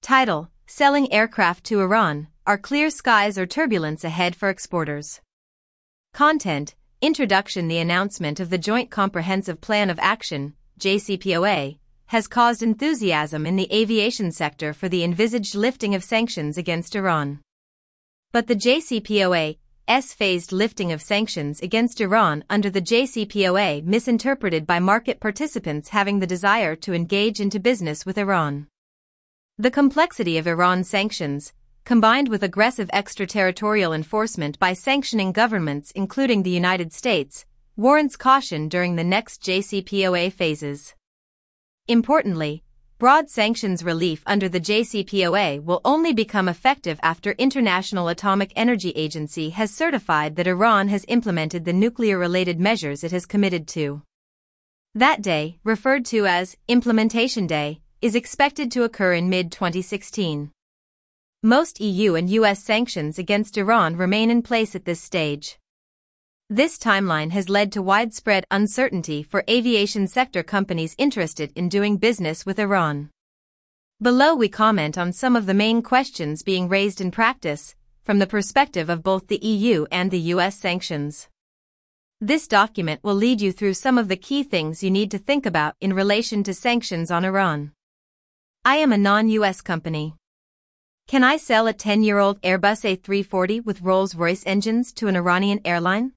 Title: Selling aircraft to Iran, are clear skies or turbulence ahead for exporters? Content: Introduction. The announcement of the Joint Comprehensive Plan of Action, JCPOA, has caused enthusiasm in the aviation sector for the envisaged lifting of sanctions against Iran. But the JCPOA's phased lifting of sanctions against Iran under the JCPOA misinterpreted by market participants having the desire to engage into business with Iran. The complexity of Iran's sanctions, combined with aggressive extraterritorial enforcement by sanctioning governments including the United States, warrants caution during the next JCPOA phases. Importantly, broad sanctions relief under the JCPOA will only become effective after International Atomic Energy Agency has certified that Iran has implemented the nuclear-related measures it has committed to. That day, referred to as Implementation Day, is expected to occur in mid-2016. Most EU and US sanctions against Iran remain in place at this stage. This timeline has led to widespread uncertainty for aviation sector companies interested in doing business with Iran. Below we comment on some of the main questions being raised in practice, from the perspective of both the EU and the US sanctions. This document will lead you through some of the key things you need to think about in relation to sanctions on Iran. I am a non-US company. Can I sell a 10-year-old Airbus A340 with Rolls-Royce engines to an Iranian airline?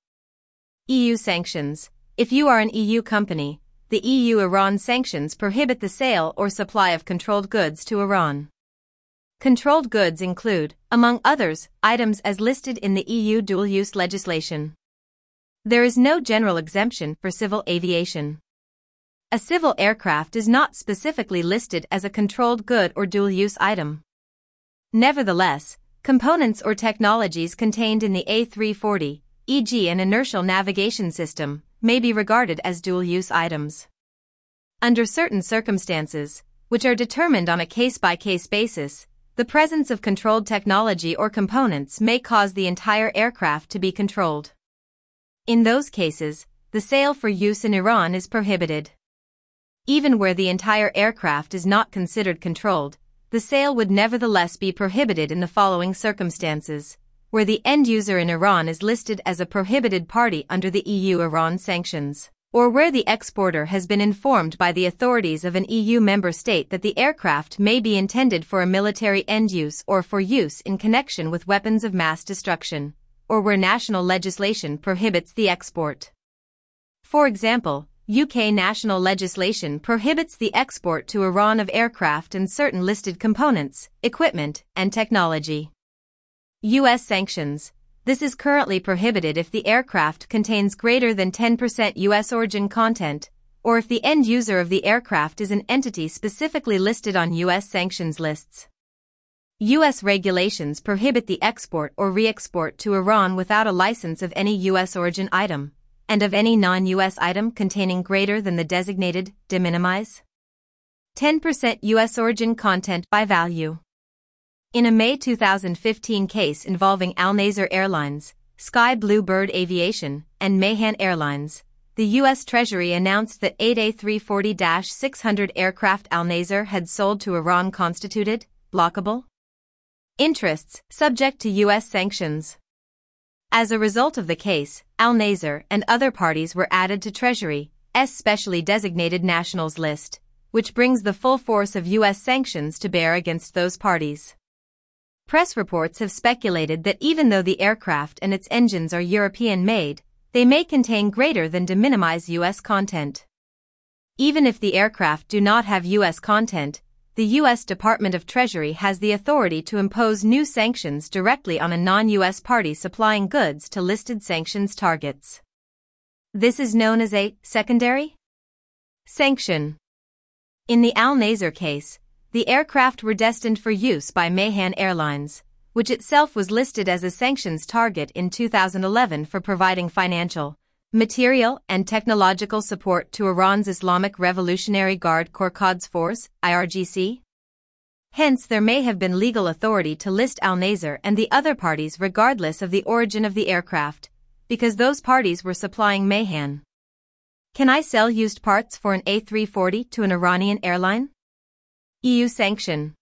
EU sanctions. If you are an EU company, the EU-Iran sanctions prohibit the sale or supply of controlled goods to Iran. Controlled goods include, among others, items as listed in the EU dual-use legislation. There is no general exemption for civil aviation. A civil aircraft is not specifically listed as a controlled good or dual-use item. Nevertheless, components or technologies contained in the A340, e.g. an inertial navigation system, may be regarded as dual-use items. Under certain circumstances, which are determined on a case-by-case basis, the presence of controlled technology or components may cause the entire aircraft to be controlled. In those cases, the sale for use in Iran is prohibited. Even where the entire aircraft is not considered controlled, the sale would nevertheless be prohibited in the following circumstances: where the end user in Iran is listed as a prohibited party under the EU-Iran sanctions, or where the exporter has been informed by the authorities of an EU member state that the aircraft may be intended for a military end use or for use in connection with weapons of mass destruction, or where national legislation prohibits the export. For example, UK national legislation prohibits the export to Iran of aircraft and certain listed components, equipment, and technology. US sanctions. This is currently prohibited if the aircraft contains greater than 10% US origin content, or if the end user of the aircraft is an entity specifically listed on US sanctions lists. US regulations prohibit the export or re-export to Iran without a license of any US origin item, and of any non-US item containing greater than the designated de minimis 10% US origin content by value. In a May 2015 case involving Al Nasser Airlines, Sky Blue Bird Aviation, and Mahan Airlines, the U.S. Treasury announced that 8 A340-600 aircraft Al Nasser had sold to Iran constituted blockable interests subject to U.S. sanctions. As a result of the case, Al Nasser and other parties were added to Treasury's specially designated nationals list, which brings the full force of U.S. sanctions to bear against those parties. Press reports have speculated that even though the aircraft and its engines are European-made, they may contain greater than de minimis U.S. content. Even if the aircraft do not have U.S. content, the U.S. Department of Treasury has the authority to impose new sanctions directly on a non-U.S. party supplying goods to listed sanctions targets. This is known as a secondary sanction. In the Al Nasser case, the aircraft were destined for use by Mahan Airlines, which itself was listed as a sanctions target in 2011 for providing financial, material, and technological support to Iran's Islamic Revolutionary Guard Corps Quds Force, IRGC. Hence, there may have been legal authority to list Al Nasser and the other parties regardless of the origin of the aircraft, because those parties were supplying Mahan. Can I sell used parts for an A340 to an Iranian airline? EU sanction.